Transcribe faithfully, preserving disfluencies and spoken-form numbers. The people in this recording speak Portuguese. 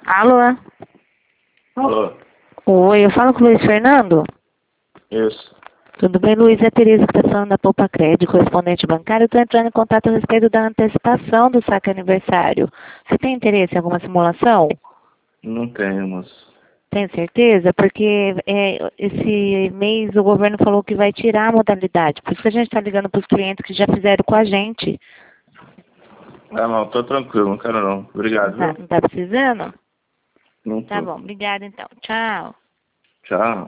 Alô? Alô? Oi, eu falo com o Luiz Fernando? Isso. Tudo bem, Luiz? É a Tereza que está falando da Poupa Crédito, correspondente bancário. Eu estou entrando em contato a respeito da antecipação do saque aniversário. Você tem interesse em alguma simulação? Não tenho, moço. Tem certeza? Porque é, esse mês o governo falou que vai tirar a modalidade. Por isso que a gente está ligando para os clientes que já fizeram com a gente. Ah, não, tô tranquilo, não quero não. Obrigado, Não tá, viu? não tá precisando? Não Tá tô. bom, obrigada então. Tchau. Tchau.